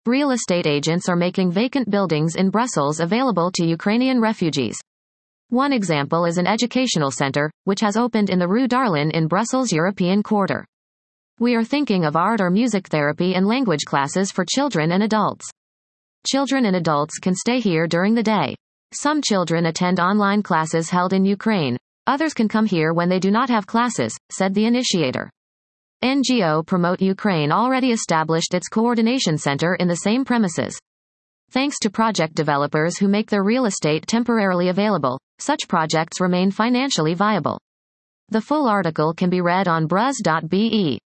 Real estate agents are making vacant buildings in Brussels available to Ukrainian refugees. One example is an educational center, which has opened in the Rue Darlin in Brussels' European Quarter. We are thinking of art or music therapy and language classes for children and adults. Children and adults can stay here during the day. Some children attend online classes held in Ukraine. Others can come here when they do not have classes, said the initiator. NGO Promote Ukraine already established its coordination center in the same premises. Thanks to project developers who make their real estate temporarily available, such projects remain financially viable. The full article can be read on bruz.be.